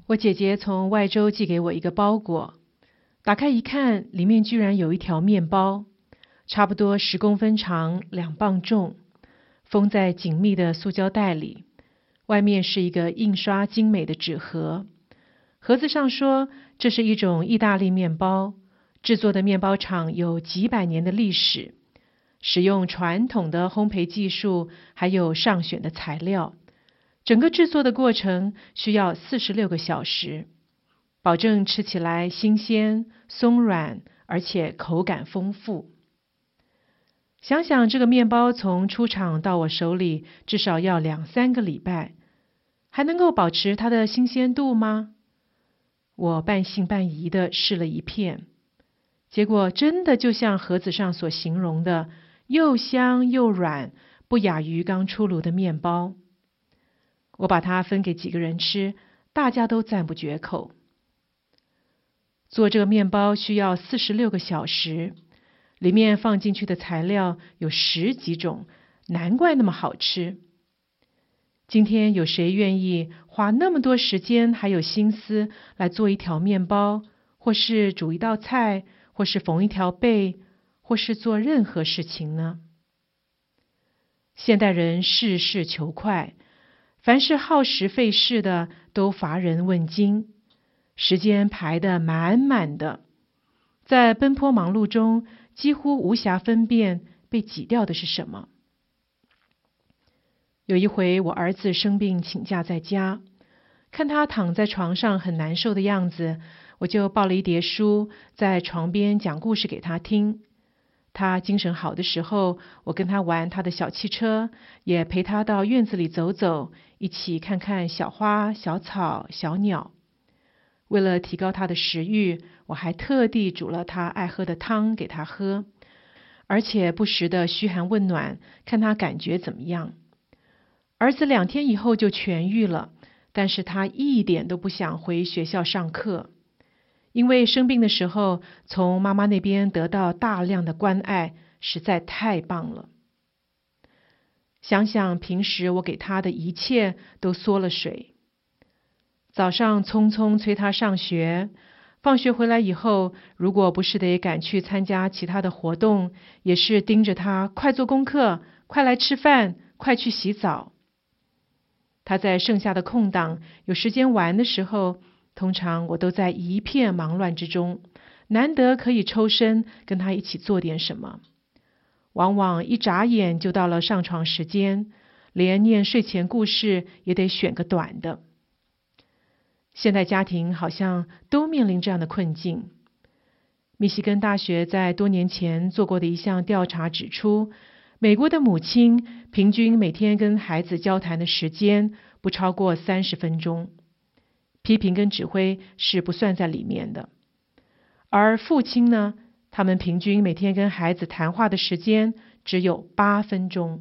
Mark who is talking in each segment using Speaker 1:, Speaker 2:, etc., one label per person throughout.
Speaker 1: 我姐姐从外州寄给我一个包裹，打开一看，里面居然有一条面包，差不多10公分长，2磅重，封在紧密的塑胶袋里，外面是一个印刷精美的纸盒。盒子上说这是一种意大利面包，制作的面包厂有几百年的历史，使用传统的烘焙技术，还有上选的材料。整个制作的过程需要46个小时，保证吃起来新鲜、松软，而且口感丰富。想想这个面包从出厂到我手里至少要2-3个礼拜，还能够保持它的新鲜度吗？我半信半疑地试了一片，结果真的就像盒子上所形容的，又香又软，不亚于刚出炉的面包。我把它分给几个人吃，大家都赞不绝口。做这个面包需要46个小时，里面放进去的材料有10几种，难怪那么好吃。今天有谁愿意花那么多时间还有心思来做一条面包，或是煮一道菜，或是缝一条被，或是做任何事情呢？现代人事事求快，凡是耗时费事的都乏人问津，时间排得满满的，在奔波忙碌中几乎无暇分辨被挤掉的是什么。有一回我儿子生病请假在家，看他躺在床上很难受的样子，我就抱了一叠书在床边讲故事给他听。他精神好的时候，我跟他玩他的小汽车，也陪他到院子里走走，一起看看小花、小草、小鸟。为了提高他的食欲，我还特地煮了他爱喝的汤给他喝，而且不时的嘘寒问暖，看他感觉怎么样。儿子2天以后就痊愈了，但是他一点都不想回学校上课。因为生病的时候，从妈妈那边得到大量的关爱，实在太棒了。想想平时我给他的一切都缩了水。早上匆匆催他上学，放学回来以后，如果不是得赶去参加其他的活动，也是盯着他快做功课，快来吃饭，快去洗澡。他在剩下的空档有时间玩的时候，通常我都在一片忙乱之中，难得可以抽身跟他一起做点什么。往往一眨眼就到了上床时间，连念睡前故事也得选个短的。现代家庭好像都面临这样的困境。密西根大学在多年前做过的一项调查指出，美国的母亲平均每天跟孩子交谈的时间不超过30分钟，批评跟指挥是不算在里面的。而父亲呢，他们平均每天跟孩子谈话的时间只有8分钟。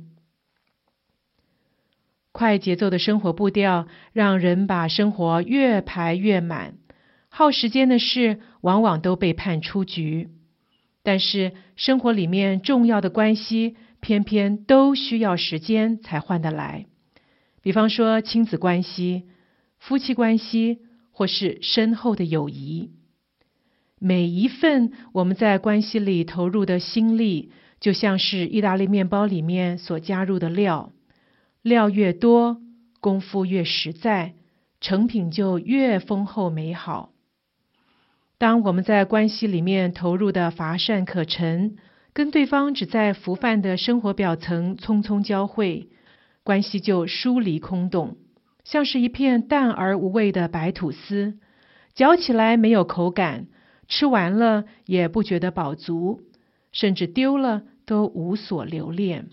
Speaker 1: 快节奏的生活步调让人把生活越排越满，耗时间的事往往都被判出局。但是生活里面重要的关系偏偏都需要时间才换得来，比方说亲子关系、夫妻关系，或是深厚的友谊。每一份我们在关系里投入的心力，就像是意大利面包里面所加入的料，料越多，功夫越实在，成品就越丰厚美好。当我们在关系里面投入的乏善可陈，跟对方只在浮泛的生活表层匆匆交汇，关系就疏离空洞，像是一片淡而无味的白吐司，嚼起来没有口感，吃完了也不觉得饱足，甚至丢了都无所留恋。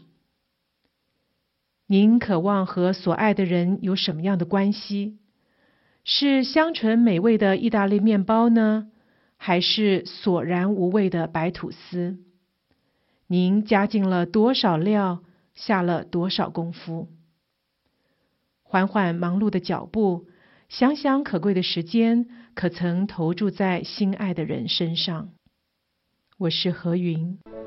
Speaker 1: 您渴望和所爱的人有什么样的关系？是香醇美味的意大利面包呢，还是索然无味的白吐司？您加进了多少料，下了多少功夫？缓缓忙碌的脚步，想想可贵的时间，可曾投注在心爱的人身上？我是何云。